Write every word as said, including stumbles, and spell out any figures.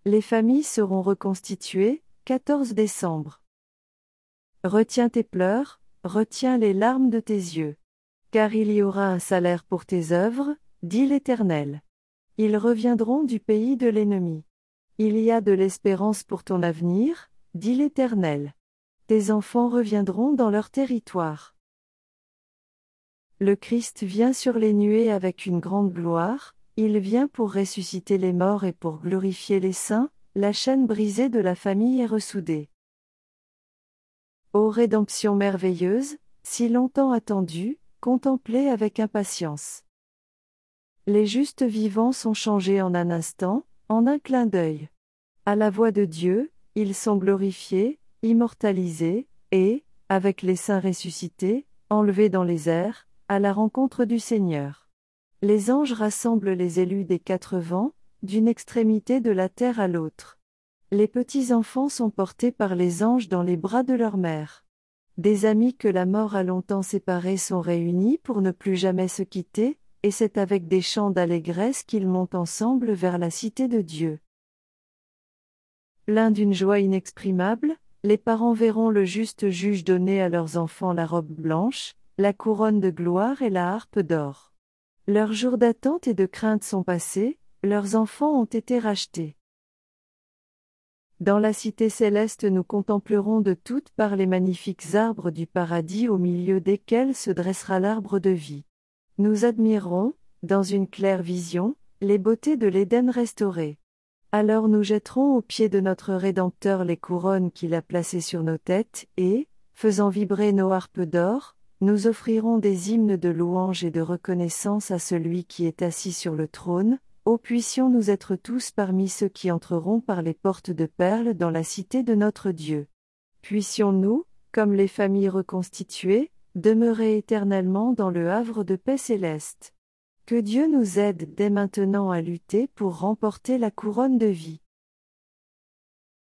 Les familles seront reconstituées, quatorze décembre. Retiens tes pleurs, retiens les larmes de tes yeux. Car il y aura un salaire pour tes œuvres, dit l'Éternel. Ils reviendront du pays de l'ennemi. Il y a de l'espérance pour ton avenir, dit l'Éternel. Tes enfants reviendront dans leur territoire. Le Christ vient sur les nuées avec une grande gloire, il vient pour ressusciter les morts et pour glorifier les saints, la chaîne brisée de la famille est ressoudée. Ô rédemption merveilleuse, si longtemps attendue, contemplée avec impatience. Les justes vivants sont changés en un instant, en un clin d'œil. À la voix de Dieu, ils sont glorifiés, immortalisés, et, avec les saints ressuscités, enlevés dans les airs, à la rencontre du Seigneur. Les anges rassemblent les élus des quatre vents, d'une extrémité de la terre à l'autre. Les petits-enfants sont portés par les anges dans les bras de leur mère. Des amis que la mort a longtemps séparés sont réunis pour ne plus jamais se quitter, et c'est avec des chants d'allégresse qu'ils montent ensemble vers la cité de Dieu. Pleins d'une joie inexprimable, les parents verront le juste juge donner à leurs enfants la robe blanche, la couronne de gloire et la harpe d'or. Leurs jours d'attente et de crainte sont passés, leurs enfants ont été rachetés. Dans la cité céleste nous contemplerons de toutes parts les magnifiques arbres du paradis au milieu desquels se dressera l'arbre de vie. Nous admirerons, dans une claire vision, les beautés de l'Éden restauré. Alors nous jetterons aux pieds de notre Rédempteur les couronnes qu'il a placées sur nos têtes et, faisant vibrer nos harpes d'or, nous offrirons des hymnes de louange et de reconnaissance à celui qui est assis sur le trône. Ô puissions-nous être tous parmi ceux qui entreront par les portes de perles dans la cité de notre Dieu. Puissions-nous, comme les familles reconstituées, demeurer éternellement dans le havre de paix céleste. Que Dieu nous aide dès maintenant à lutter pour remporter la couronne de vie.